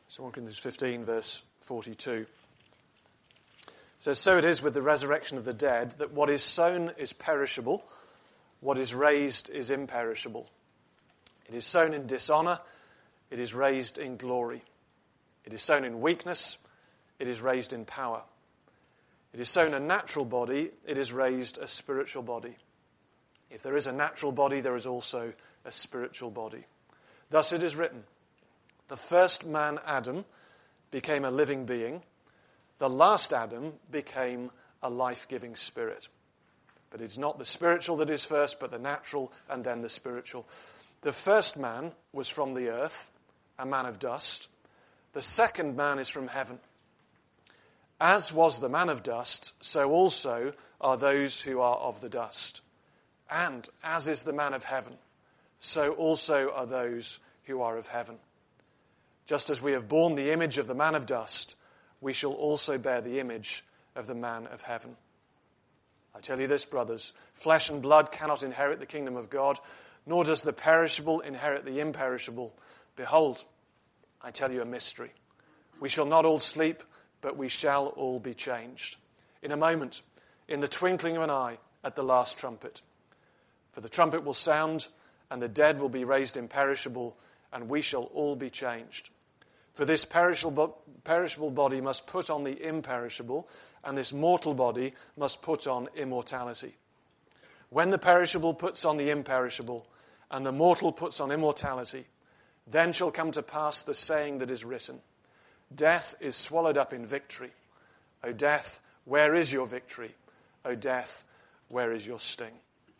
So 1 Corinthians 15, verse 42. It says, "So it is with the resurrection of the dead, that what is sown is perishable, what is raised is imperishable. It is sown in dishonor, it is raised in glory. It is sown in weakness, it is raised in power. It is sown a natural body, it is raised a spiritual body. If there is a natural body, there is also a spiritual body. Thus it is written, the first man, Adam, became a living being. The last Adam became a life-giving spirit. But it's not the spiritual that is first, but the natural and then the spiritual. The first man was from the earth, a man of dust. The second man is from heaven. As was the man of dust, so also are those who are of the dust. And as is the man of heaven, so also are those who are of heaven. Just as we have borne the image of the man of dust, we shall also bear the image of the man of heaven. I tell you this, brothers, flesh and blood cannot inherit the kingdom of God, nor does the perishable inherit the imperishable. Behold, I tell you a mystery. We shall not all sleep, but we shall all be changed. In a moment, in the twinkling of an eye, at the last trumpet. For the trumpet will sound, and the dead will be raised imperishable, and we shall all be changed. For this perishable body must put on the imperishable, and this mortal body must put on immortality. When the perishable puts on the imperishable, and the mortal puts on immortality, then shall come to pass the saying that is written, death is swallowed up in victory. O death, where is your victory? O death, where is your sting?"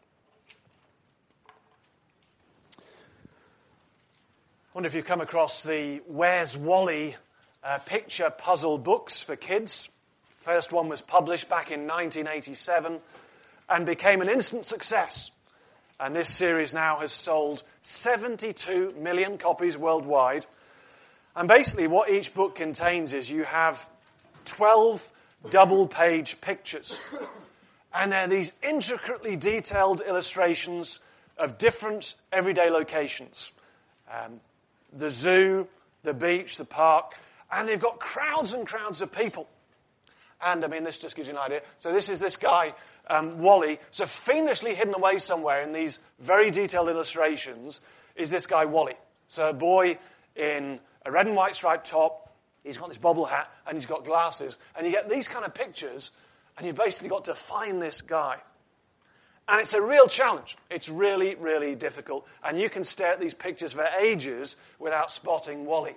I wonder if you've come across the Where's Wally picture puzzle books for kids. First one was published back in 1987 and became an instant success. And this series now has sold 72 million copies worldwide. And basically what each book contains is you have 12 double-page pictures. And they're these intricately detailed illustrations of different everyday locations. The zoo, the beach, the park, and they've got crowds and crowds of people. And, this just gives you an idea. So this is this guy, Wally. So fiendishly hidden away somewhere in these very detailed illustrations is this guy, Wally. So a boy in a red and white striped top, he's got this bobble hat, and he's got glasses. And you get these kind of pictures, and you've basically got to find this guy. And it's a real challenge. It's really, really difficult. And you can stare at these pictures for ages without spotting Wally.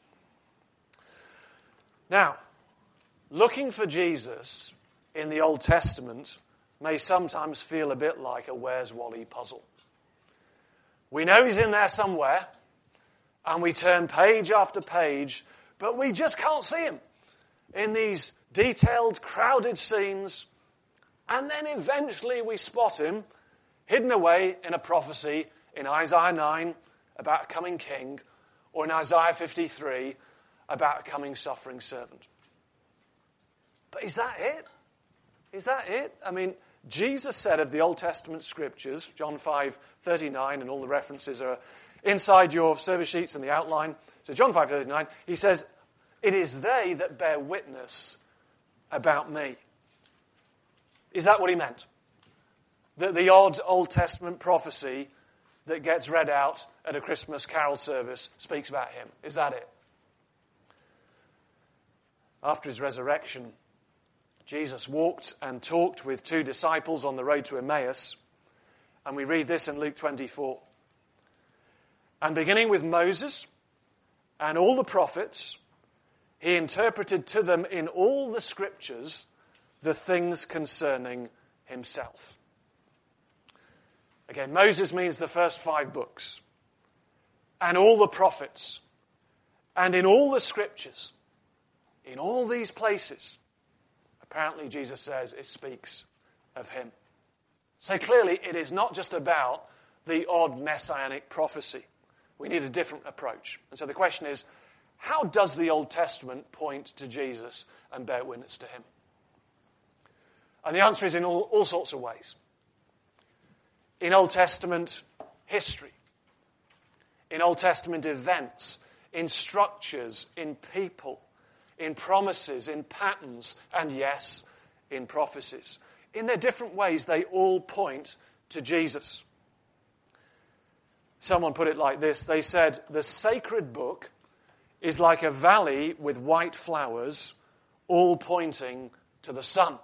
Now, looking for Jesus in the Old Testament may sometimes feel a bit like a Where's Wally puzzle. We know he's in there somewhere, and we turn page after page, but we just can't see him in these detailed, crowded scenes. And then eventually we spot him hidden away in a prophecy in Isaiah 9 about a coming king, or in Isaiah 53 about a coming suffering servant. But is that it? Is that it? Jesus said of the Old Testament scriptures, John 5:39, and all the references are inside your service sheets and the outline. So John 5:39, he says, "It is they that bear witness about me." Is that what he meant? The odd Old Testament prophecy that gets read out at a Christmas carol service speaks about him. Is that it? After his resurrection, Jesus walked and talked with two disciples on the road to Emmaus, and we read this in Luke 24. "And beginning with Moses and all the prophets, he interpreted to them in all the scriptures the things concerning himself." Again, Moses means the first 5 books. And all the prophets. And in all the scriptures. In all these places. Apparently, Jesus says it speaks of him. So clearly, it is not just about the odd messianic prophecy. We need a different approach. And so the question is, how does the Old Testament point to Jesus and bear witness to him? And the answer is in all sorts of ways. In Old Testament history, in Old Testament events, in structures, in people, in promises, in patterns, and yes, in prophecies. In their different ways, they all point to Jesus. Someone put it like this. They said, the sacred book is like a valley with white flowers, all pointing to the sun.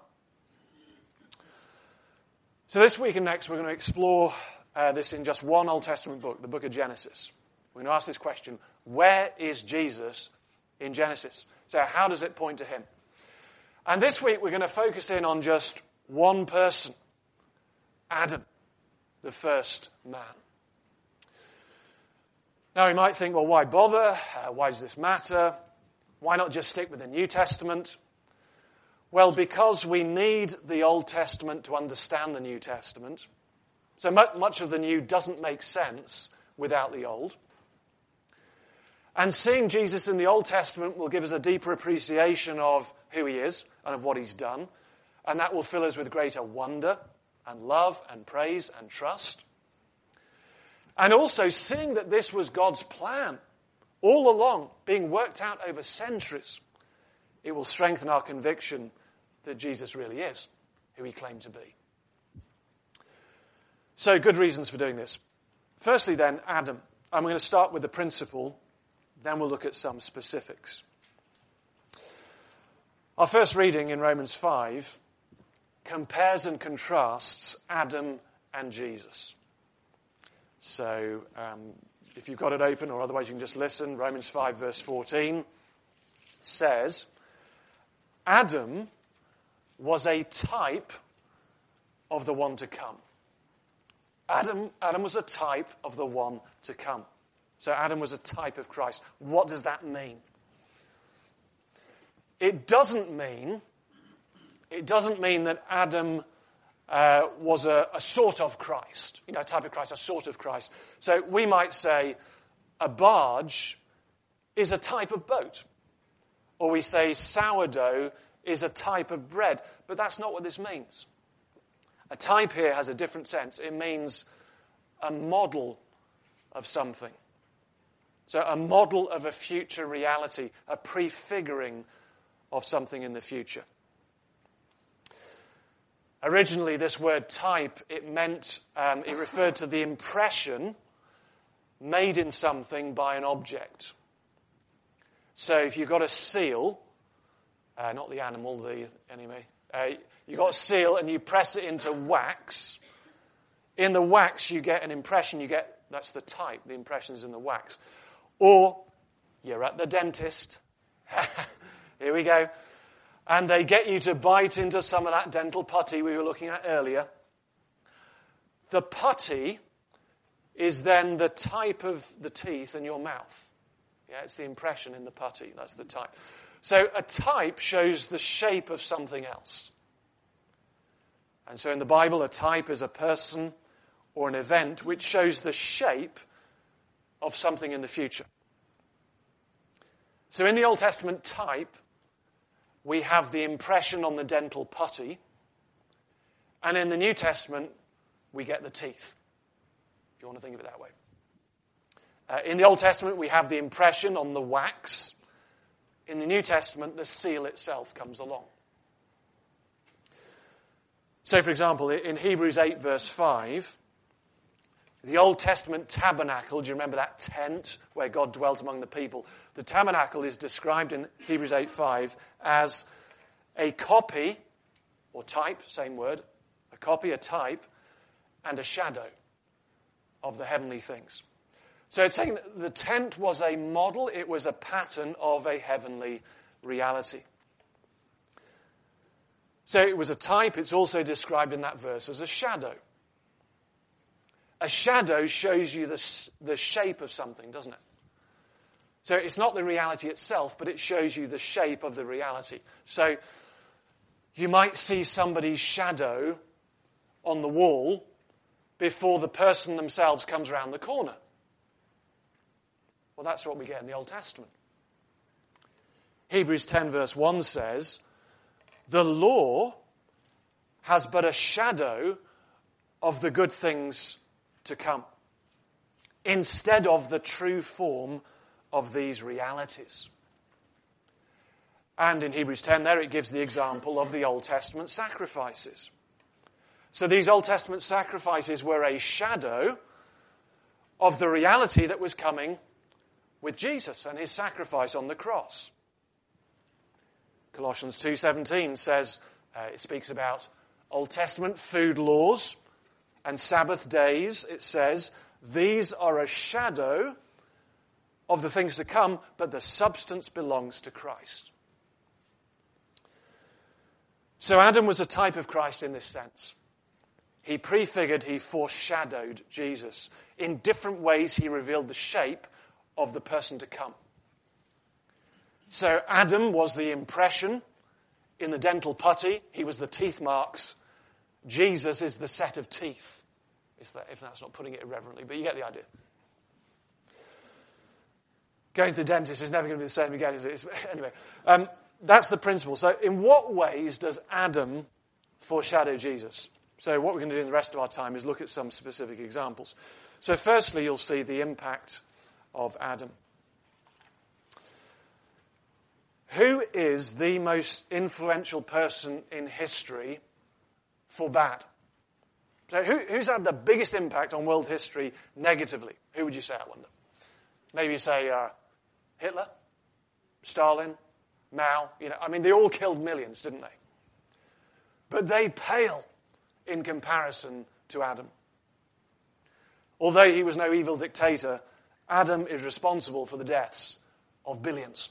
So this week and next, we're going to explore this in just one Old Testament book, the book of Genesis. We're going to ask this question, where is Jesus in Genesis? So how does it point to him? And this week, we're going to focus in on just one person, Adam, the first man. Now, you might think, well, why bother? Why does this matter? Why not just stick with the New Testament? Well, because we need the Old Testament to understand the New Testament. So much of the New doesn't make sense without the Old. And seeing Jesus in the Old Testament will give us a deeper appreciation of who he is and of what he's done. And that will fill us with greater wonder and love and praise and trust. And also seeing that this was God's plan all along, being worked out over centuries, it will strengthen our conviction that Jesus really is who he claimed to be. So, good reasons for doing this. Firstly then, Adam. I'm going to start with the principle, then we'll look at some specifics. Our first reading in Romans 5 compares and contrasts Adam and Jesus. So, if you've got it open, or otherwise you can just listen, Romans 5 verse 14 says, Adam was a type of the one to come. Adam was a type of the one to come. So Adam was a type of Christ. What does that mean? It doesn't mean that Adam was a sort of Christ. A type of Christ, a sort of Christ. So we might say a barge is a type of boat. Or we say sourdough is a type of bread. But that's not what this means. A type here has a different sense. It means a model of something. So a model of a future reality, a prefiguring of something in the future. Originally, this word type, it referred to the impression made in something by an object. So if you've got a seal, not the animal, you've got a seal and you press it into wax. In the wax, you get an impression. That's the type. The impression is in the wax. Or you're at the dentist. Here we go. And they get you to bite into some of that dental putty we were looking at earlier. The putty is then the type of the teeth in your mouth. Yeah, it's the impression in the putty. That's the type. So a type shows the shape of something else. And so in the Bible, a type is a person or an event which shows the shape of something in the future. So in the Old Testament type, we have the impression on the dental putty. And in the New Testament, we get the teeth. If you want to think of it that way. In the Old Testament, we have the impression on the wax. In the New Testament, the seal itself comes along. So, for example, in Hebrews 8, verse 5, the Old Testament tabernacle, do you remember that tent where God dwelt among the people? The tabernacle is described in Hebrews 8:5 as a copy, or type, same word, a copy, a type, and a shadow of the heavenly things. So it's saying that the tent was a model, it was a pattern of a heavenly reality. So it was a type, it's also described in that verse as a shadow. A shadow shows you the shape of something, doesn't it? So it's not the reality itself, but it shows you the shape of the reality. So you might see somebody's shadow on the wall before the person themselves comes around the corner. Well, that's what we get in the Old Testament. Hebrews 10 verse 1 says, the law has but a shadow of the good things to come, instead of the true form of these realities. And in Hebrews 10 there, it gives the example of the Old Testament sacrifices. So these Old Testament sacrifices were a shadow of the reality that was coming with Jesus and his sacrifice on the cross. Colossians 2:17 says, it speaks about Old Testament food laws and Sabbath days. It says, these are a shadow of the things to come, but the substance belongs to Christ. So Adam was a type of Christ in this sense. He prefigured, he foreshadowed Jesus. In different ways, he revealed the shape of the person to come. So Adam was the impression in the dental putty. He was the teeth marks. Jesus is the set of teeth. If that's not putting it irreverently, but you get the idea. Going to the dentist is never going to be the same again, is it? Anyway, that's the principle. So in what ways does Adam foreshadow Jesus? So what we're going to do in the rest of our time is look at some specific examples. So firstly, you'll see the impact of Adam. Who is the most influential person in history for bad? So who's had the biggest impact on world history negatively? Who would you say, I wonder? Maybe you say Hitler, Stalin, Mao. They all killed millions, didn't they? But they pale in comparison to Adam. Although he was no evil dictator, Adam is responsible for the deaths of billions.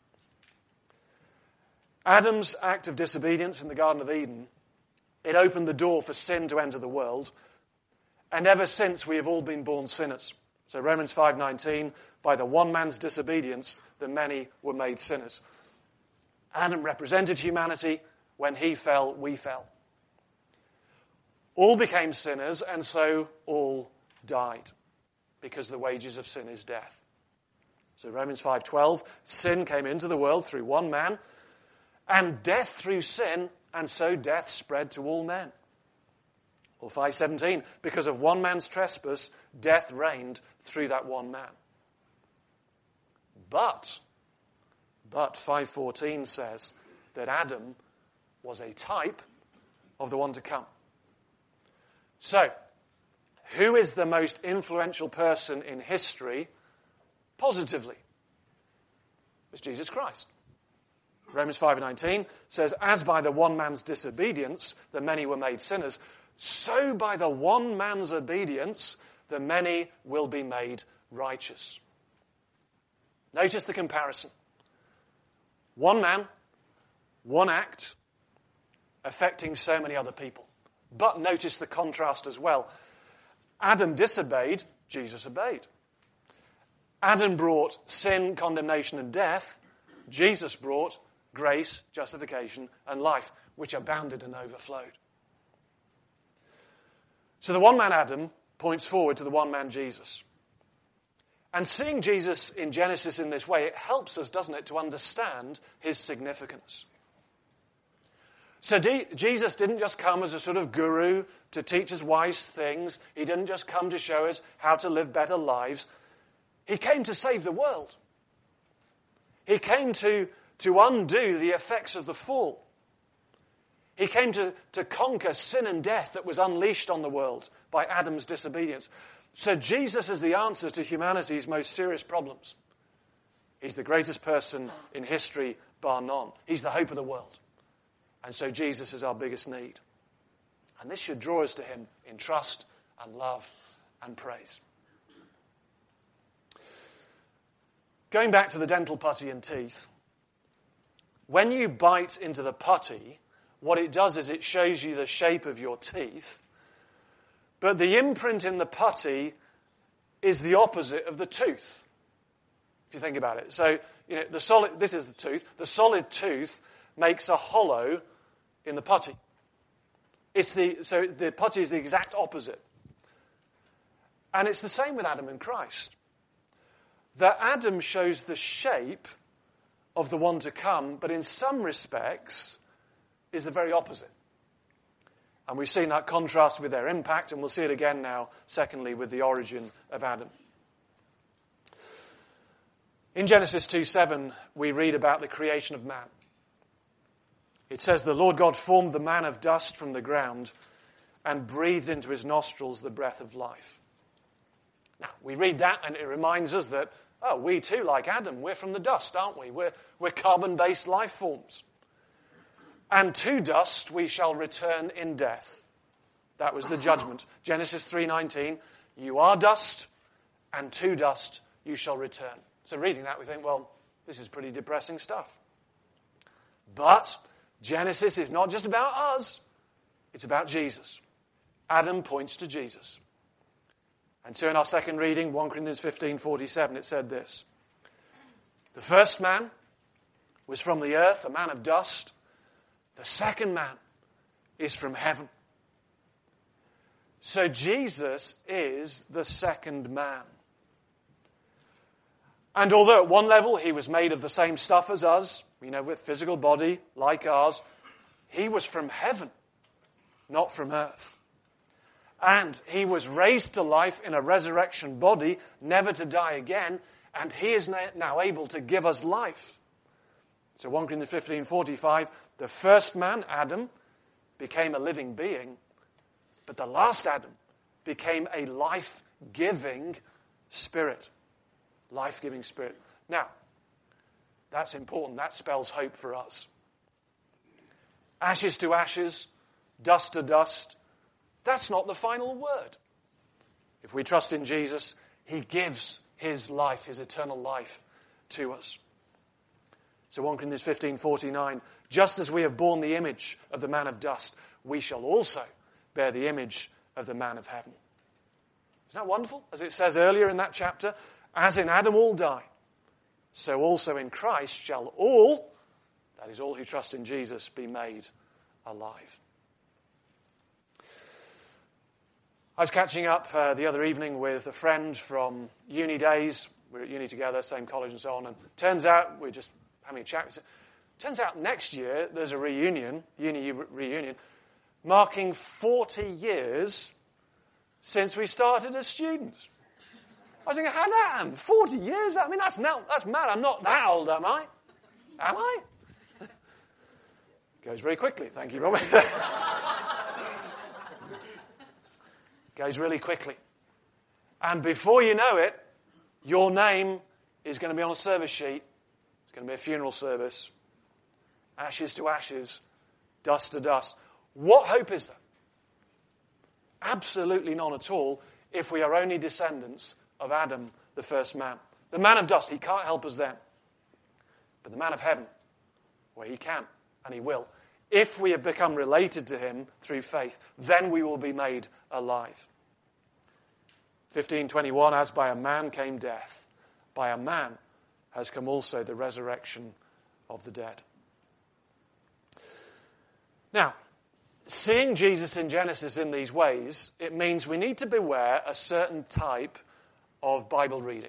Adam's act of disobedience in the Garden of Eden, it opened the door for sin to enter the world, and ever since we have all been born sinners. So Romans 5:19, by the one man's disobedience, the many were made sinners. Adam represented humanity. When he fell, we fell. All became sinners, and so all died, because the wages of sin is death. So Romans 5:12, sin came into the world through one man, and death through sin, and so death spread to all men. Or 5:17, because of one man's trespass, death reigned through that one man. But 5:14 says that Adam was a type of the one to come. So, who is the most influential person in history positively? It's Jesus Christ. Romans 5:19 says, as by the one man's disobedience, the many were made sinners, so by the one man's obedience, the many will be made righteous. Notice the comparison. One man, one act, affecting so many other people. But notice the contrast as well. Adam disobeyed, Jesus obeyed. Adam brought sin, condemnation, and death. Jesus brought grace, justification, and life, which abounded and overflowed. So the one man Adam points forward to the one man Jesus. And seeing Jesus in Genesis in this way, it helps us, doesn't it, to understand his significance. So Jesus didn't just come as a sort of guru to teach us wise things. He didn't just come to show us how to live better lives. He came to save the world. He came to undo the effects of the fall. He came to conquer sin and death that was unleashed on the world by Adam's disobedience. So Jesus is the answer to humanity's most serious problems. He's the greatest person in history, bar none. He's the hope of the world. And so Jesus is our biggest need. And this should draw us to him in trust and love and praise. Going back to the dental putty and teeth, when you bite into the putty, what it does is it shows you the shape of your teeth, but the imprint in the putty is the opposite of the tooth, if you think about it. So, this is the tooth. The solid tooth makes a hollow in the putty. So the putty is the exact opposite. And it's the same with Adam and Christ. That Adam shows the shape of the one to come, but in some respects is the very opposite. And we've seen that contrast with their impact, and we'll see it again now, secondly, with the origin of Adam. In Genesis 2:7, we read about the creation of man. It says, the Lord God formed the man of dust from the ground and breathed into his nostrils the breath of life. Now, we read that and it reminds us that, we too, like Adam, we're from the dust, aren't we? We're carbon-based life forms. And to dust we shall return in death. That was the judgment. Genesis 3:19, you are dust, and to dust you shall return. So reading that, we think, well, this is pretty depressing stuff. But Genesis is not just about us. It's about Jesus. Adam points to Jesus. And so in our second reading, 1 Corinthians 15:47, it said this. The first man was from the earth, a man of dust. The second man is from heaven. So Jesus is the second man. And although at one level he was made of the same stuff as us, with physical body like ours, he was from heaven, not from earth. And he was raised to life in a resurrection body, never to die again, and he is now able to give us life. So 1 Corinthians 15:45, the first man, Adam, became a living being, but the last Adam became a life-giving spirit. Life-giving spirit. Now, that's important. That spells hope for us. Ashes to ashes, dust to dust. That's not the final word. If we trust in Jesus, he gives his life, his eternal life, to us. So 1 Corinthians 15:49, just as we have borne the image of the man of dust, we shall also bear the image of the man of heaven. Isn't that wonderful? As it says earlier in that chapter, as in Adam all die, so also in Christ shall all, that is all who trust in Jesus, be made alive. I was catching up the other evening with a friend from uni days. We were at uni together, same college and so on. And turns out, we're just having a chat. Turns out next year there's a reunion, uni reunion, marking 40 years since we started as students. I was thinking, how that happen? 40 years? I mean, that's mad. I'm not that old, am I? Am I? Goes very quickly. Thank you, Robert. Goes really quickly. And before you know it, your name is going to be on a service sheet. It's going to be a funeral service. Ashes to ashes, dust to dust. What hope is there? Absolutely none at all if we are only descendants of Adam, the first man. The man of dust, he can't help us then. But the man of heaven, well, he can and he will. If we have become related to him through faith, then we will be made alive. 15:21, as by a man came death, by a man has come also the resurrection of the dead. Now, seeing Jesus in Genesis in these ways, it means we need to beware a certain type of Bible reading.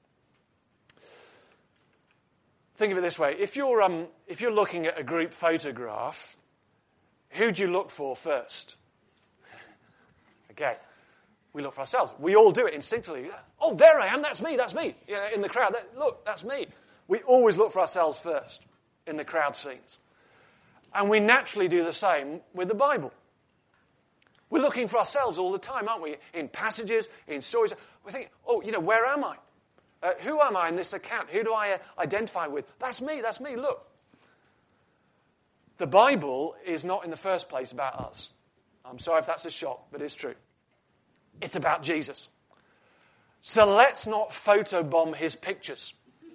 Think of it this way. If you're looking at a group photograph, who do you look for first? Okay. We look for ourselves. We all do it instinctively. Oh, there I am. That's me. That's me. In the crowd. Look, that's me. We always look for ourselves first in the crowd scenes. And we naturally do the same with the Bible. We're looking for ourselves all the time, aren't we? In passages, in stories. We're thinking, where am I? Who am I in this account? Who do I identify with? That's me. That's me. Look. The Bible is not in the first place about us. I'm sorry if that's a shock, but it's true. It's about Jesus. So let's not photobomb his pictures.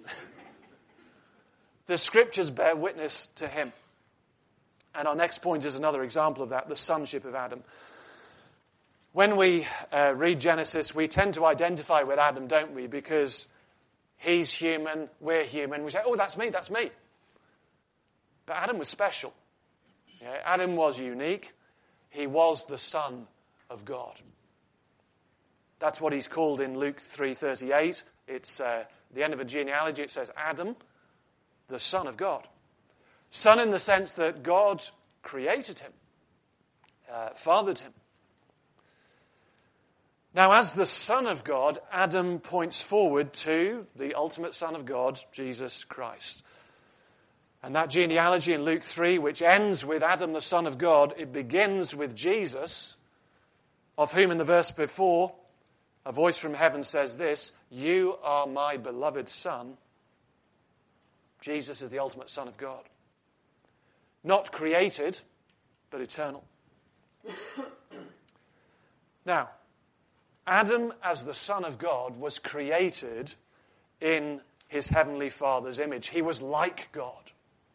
The scriptures bear witness to him. And our next point is another example of that, the sonship of Adam. When we read Genesis, we tend to identify with Adam, don't we? Because he's human, we're human. We say, oh, that's me, that's me. But Adam was special. Yeah, Adam was unique. He was the Son of God. That's what he's called in Luke 3:38. It's the end of a genealogy. It says Adam, the Son of God. Son in the sense that God created him, fathered him. Now, as the Son of God, Adam points forward to the ultimate Son of God, Jesus Christ. And that genealogy in Luke 3, which ends with Adam, the Son of God, it begins with Jesus, of whom in the verse before, a voice from heaven says this, "You are my beloved Son." Jesus is the ultimate Son of God. Not created, but eternal. Now, Adam, as the Son of God, was created in his heavenly Father's image. He was like God.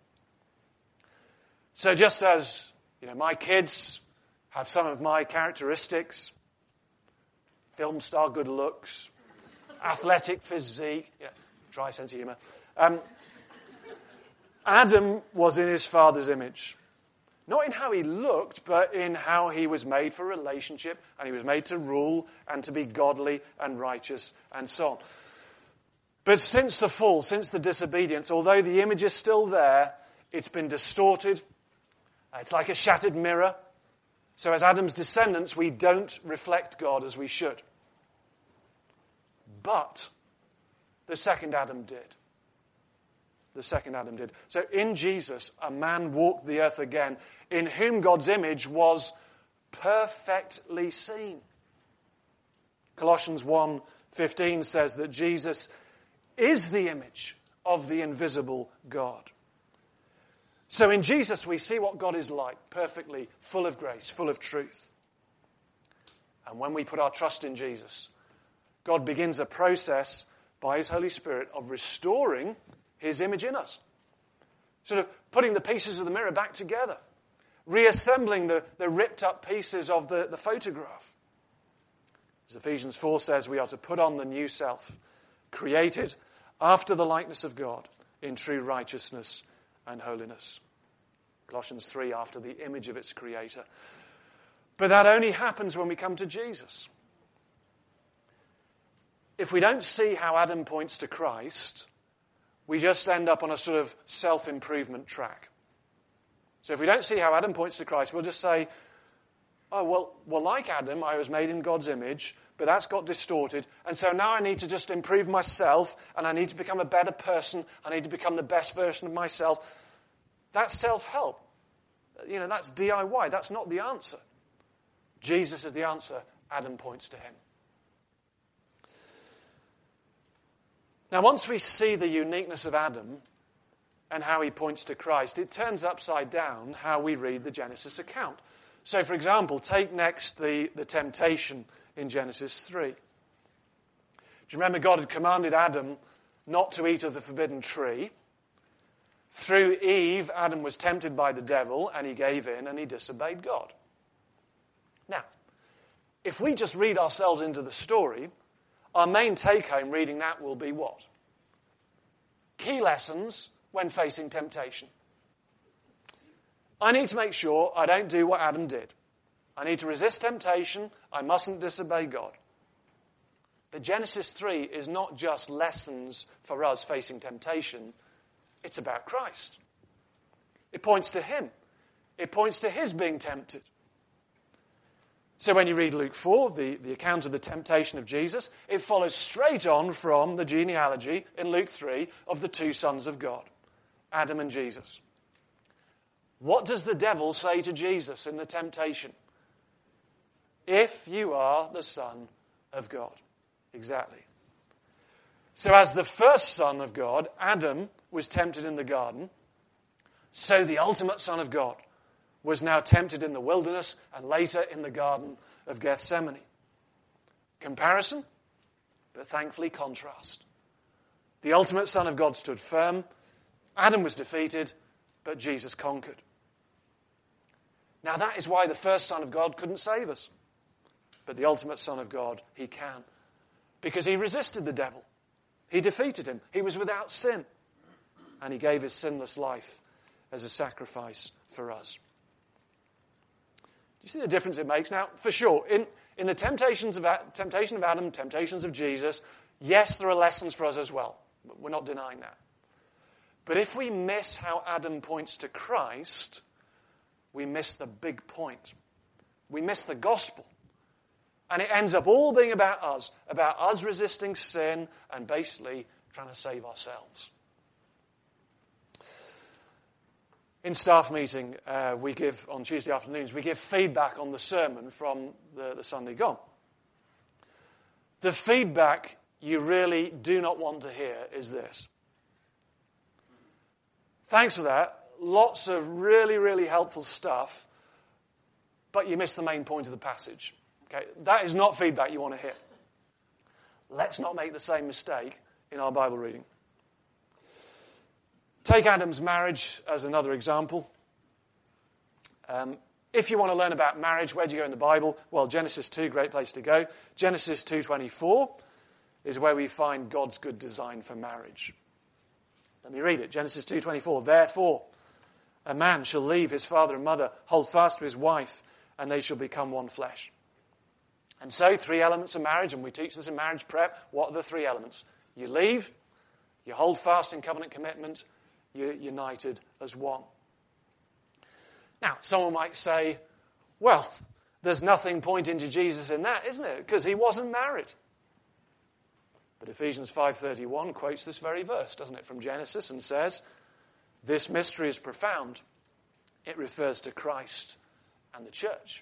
So just as, my kids have some of my characteristics, film star good looks, athletic physique, dry sense of humor, Adam was in his Father's image. Not in how he looked, but in how he was made for relationship, and he was made to rule and to be godly and righteous and so on. But since the fall, since the disobedience, although the image is still there, it's been distorted. It's like a shattered mirror. So as Adam's descendants, we don't reflect God as we should. But the second Adam did. The second Adam did. So in Jesus, a man walked the earth again, in whom God's image was perfectly seen. Colossians 1:15 says that Jesus is the image of the invisible God. So in Jesus we see what God is like, perfectly, full of grace, full of truth. And when we put our trust in Jesus, God begins a process by His Holy Spirit of restoring His image in us. Sort of putting the pieces of the mirror back together. Reassembling the ripped up pieces of the photograph. As Ephesians 4 says, we are to put on the new self, created after the likeness of God in true righteousness and holiness. Colossians 3, after the image of its creator. But that only happens when we come to Jesus. If we don't see how Adam points to Christ, we just end up on a sort of self-improvement track. So if we don't see how Adam points to Christ, we'll just say, oh, well, like Adam, I was made in God's image, but that's got distorted, and so now I need to just improve myself, and I need to become a better person, I need to become the best version of myself. That's self-help. That's DIY. That's not the answer. Jesus is the answer. Adam points to Him. Now, once we see the uniqueness of Adam and how he points to Christ, it turns upside down how we read the Genesis account. So, for example, take next the temptation in Genesis 3. Do you remember God had commanded Adam not to eat of the forbidden tree? Through Eve, Adam was tempted by the devil, and he gave in, and he disobeyed God. Now, if we just read ourselves into the story, our main take-home reading that will be what? Key lessons when facing temptation. I need to make sure I don't do what Adam did. I need to resist temptation. I mustn't disobey God. But Genesis 3 is not just lessons for us facing temptation. It's about Christ. It points to Him. It points to His being tempted. So when you read Luke 4, the account of the temptation of Jesus, it follows straight on from the genealogy in Luke 3 of the two sons of God, Adam and Jesus. What does the devil say to Jesus in the temptation? If you are the Son of God. Exactly. So as the first Son of God, Adam, was tempted in the garden, so the ultimate Son of God was now tempted in the wilderness and later in the Garden of Gethsemane. Comparison, but thankfully contrast. The ultimate Son of God stood firm, Adam was defeated, but Jesus conquered. Now that is why the first Son of God couldn't save us. But the ultimate Son of God, He can. Because He resisted the devil. He defeated him. He was without sin. And He gave His sinless life as a sacrifice for us. Do you see the difference it makes? Now, for sure, in the temptation of Adam, temptations of Jesus, yes, there are lessons for us as well. We're not denying that. But if we miss how Adam points to Christ, we miss the big point. We miss the gospel. And it ends up all being about us resisting sin and basically trying to save ourselves. In staff meeting, on Tuesday afternoons, we give feedback on the sermon from the Sunday gone. The feedback you really do not want to hear is this. Thanks for that. Lots of really, really helpful stuff, but you missed the main point of the passage. Okay, that is not feedback you want to hear. Let's not make the same mistake in our Bible reading. Take Adam's marriage as another example. If you want to learn about marriage, where do you go in the Bible? Well, Genesis 2, great place to go. Genesis 2:24 is where we find God's good design for marriage. Let me read it. Genesis 2:24. Therefore, a man shall leave his father and mother, hold fast to his wife, and they shall become one flesh. And so, 3 elements of marriage, and we teach this in marriage prep. What are the 3 elements? You leave, you hold fast in covenant commitment, you're united as one. Now, someone might say, well, there's nothing pointing to Jesus in that, isn't it? Because he wasn't married. But Ephesians 5:31 quotes this very verse, doesn't it, from Genesis, and says, this mystery is profound. It refers to Christ and the church.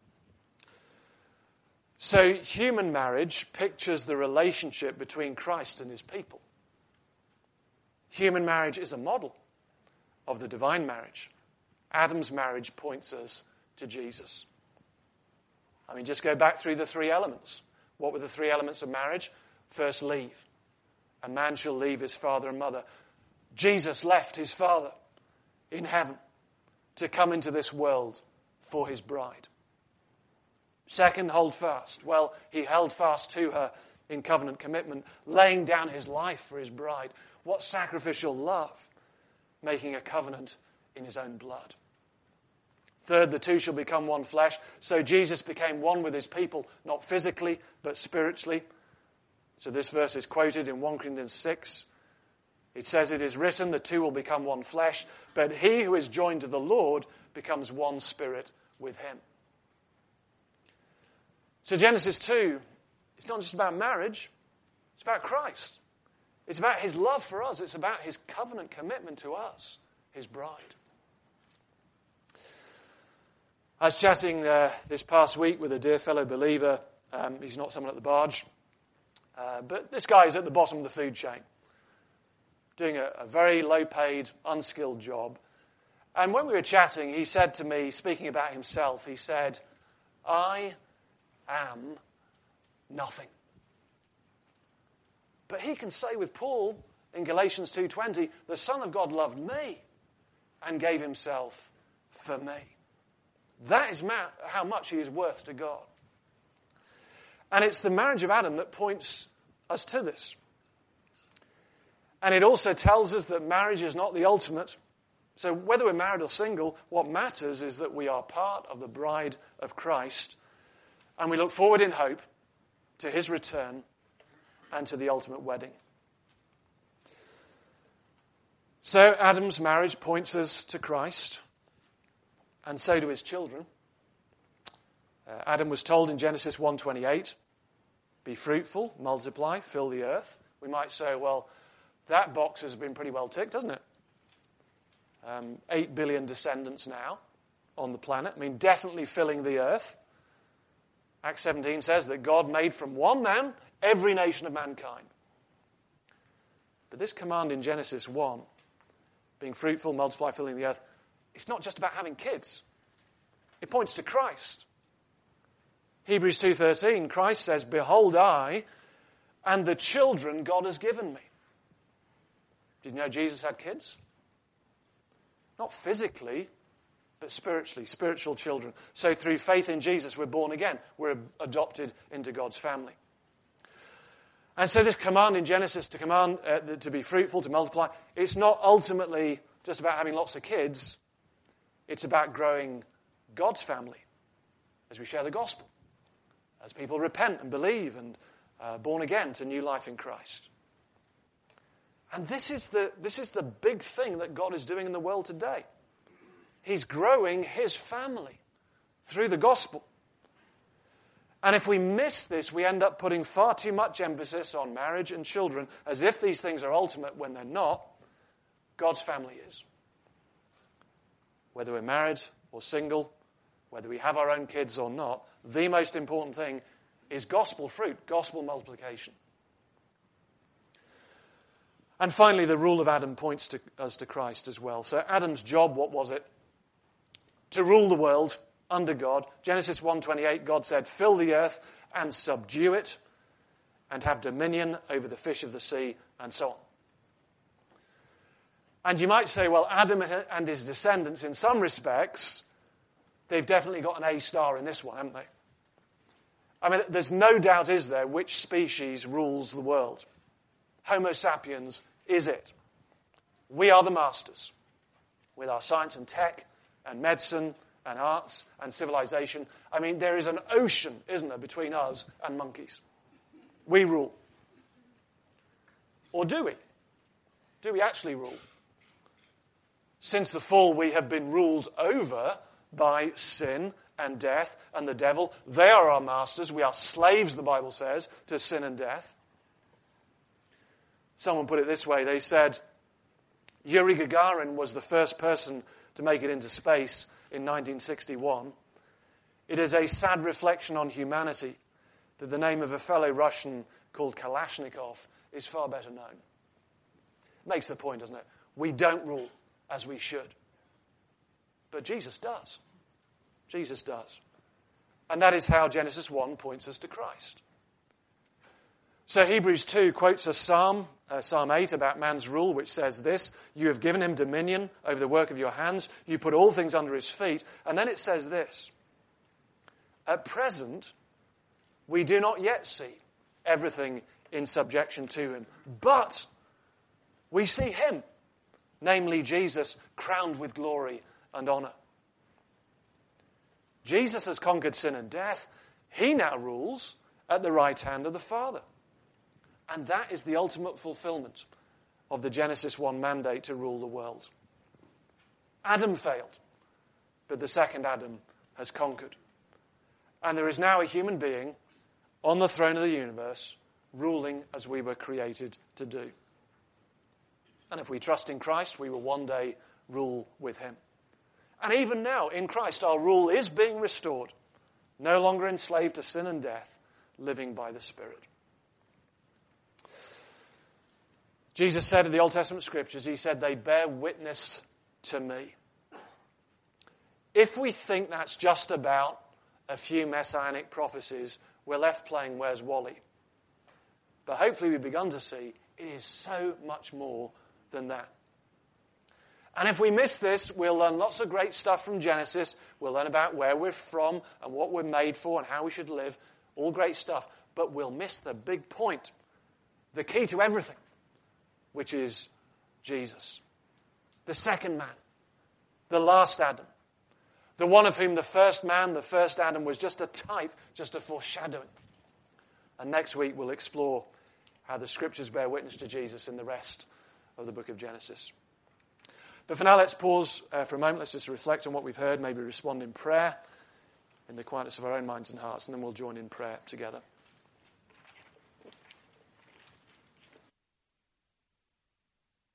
So human marriage pictures the relationship between Christ and his people. Human marriage is a model of the divine marriage. Adam's marriage points us to Jesus. I mean, just go back through the 3 elements. What were the 3 elements of marriage? First, leave. A man shall leave his father and mother. Jesus left his father in heaven to come into this world for his bride. Second, hold fast. Well, he held fast to her in covenant commitment, laying down his life for his bride. What sacrificial love, making a covenant in his own blood. Third, the 2 shall become one flesh. So Jesus became one with his people, not physically, but spiritually. So this verse is quoted in 1 Corinthians 6. It says, it is written, the 2 will become one flesh, but he who is joined to the Lord becomes one spirit with him. So Genesis 2, it's not just about marriage, it's about Christ. It's about his love for us. It's about his covenant commitment to us, his bride. I was chatting this past week with a dear fellow believer. He's not someone at the barge. But this guy is at the bottom of the food chain, doing a very low-paid, unskilled job. And when we were chatting, he said to me, speaking about himself, he said, I am nothing. But he can say with Paul in Galatians 2:20, the Son of God loved me and gave himself for me. That is how much he is worth to God. And it's the marriage of Adam that points us to this. And it also tells us that marriage is not the ultimate. So whether we're married or single, what matters is that we are part of the bride of Christ, and we look forward in hope to his return and to the ultimate wedding. So Adam's marriage points us to Christ, and so do his children. Adam was told in Genesis 1:28, be fruitful, multiply, fill the earth. We might say, well, that box has been pretty well ticked, hasn't it? 8 billion descendants now on the planet. I mean, definitely filling the earth. Acts 17 says that God made from one man every nation of mankind. But this command in Genesis 1, being fruitful, multiply, filling the earth, it's not just about having kids. It points to Christ. Hebrews 2:13, Christ says, behold I and the children God has given me. Did you know Jesus had kids? Not physically, but spiritually, spiritual children. So through faith in Jesus, we're born again. We're adopted into God's family. And so this command in Genesis to be fruitful, to multiply, it's not ultimately just about having lots of kids. It's about growing God's family as we share the gospel, as people repent and believe and born again to new life in Christ. And this is the big thing that God is doing in the world today. He's growing his family through the gospel. And if we miss this, we end up putting far too much emphasis on marriage and children as if these things are ultimate when they're not. God's family is. Whether we're married or single, whether we have our own kids or not, the most important thing is gospel fruit, gospel multiplication. And finally, the rule of Adam points us to Christ as well. So Adam's job, what was it? To rule the world under God. Genesis 1:28, God said, "Fill the earth and subdue it, and have dominion over the fish of the sea," and so on. And you might say, well, Adam and his descendants, in some respects, they've definitely got an A star in this one, haven't they? I mean, there's no doubt, is there, which species rules the world. Homo sapiens is it. We are the masters. With our science and tech and medicine and arts and civilization. I mean, there is an ocean, isn't there, between us and monkeys. We rule. Or do we? Do we actually rule? Since the fall, we have been ruled over by sin and death and the devil. They are our masters. We are slaves, the Bible says, to sin and death. Someone put it this way. They said, Yuri Gagarin was the first person to make it into space in 1961. It is a sad reflection on humanity that the name of a fellow Russian called Kalashnikov is far better known. Makes the point, doesn't it? We don't rule as we should. But Jesus does. Jesus does. And that is how Genesis 1 points us to Christ. So Hebrews 2 quotes a Psalm 8 about man's rule, which says this: "You have given him dominion over the work of your hands. You put all things under his feet." And then it says this: "At present, we do not yet see everything in subjection to him, but we see him, namely Jesus, crowned with glory and honor." Jesus has conquered sin and death. He now rules at the right hand of the Father. And that is the ultimate fulfillment of the Genesis 1 mandate to rule the world. Adam failed, but the second Adam has conquered. And there is now a human being on the throne of the universe, ruling as we were created to do. And if we trust in Christ, we will one day rule with him. And even now, in Christ, our rule is being restored, no longer enslaved to sin and death, living by the Spirit. Jesus said in the Old Testament scriptures, he said, "They bear witness to me." If we think that's just about a few messianic prophecies, we're left playing Where's Wally? But hopefully we've begun to see it is so much more than that. And if we miss this, we'll learn lots of great stuff from Genesis. We'll learn about where we're from and what we're made for and how we should live. All great stuff. But we'll miss the big point, the key to everything, which is Jesus. The second man, the last Adam, the one of whom the first man, the first Adam, was just a type, just a foreshadowing. And next week we'll explore how the scriptures bear witness to Jesus in the rest of the book of Genesis. But for now, let's pause for a moment. Let's just reflect on what we've heard, maybe respond in prayer in the quietness of our own minds and hearts, and then we'll join in prayer together.